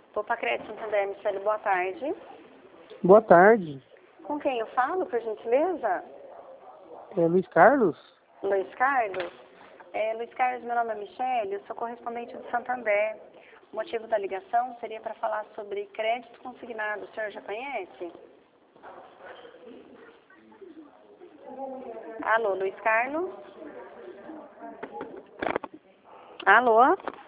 Opa, Crédito Santander, Michele, boa tarde. Boa tarde. Com quem eu falo, por gentileza? É Luiz Carlos? Luiz Carlos? Luiz Carlos, meu nome é Michele, eu sou correspondente do Santander. O motivo da ligação seria para falar sobre crédito consignado. O senhor já conhece? Alô, Luiz Carlos? Alô?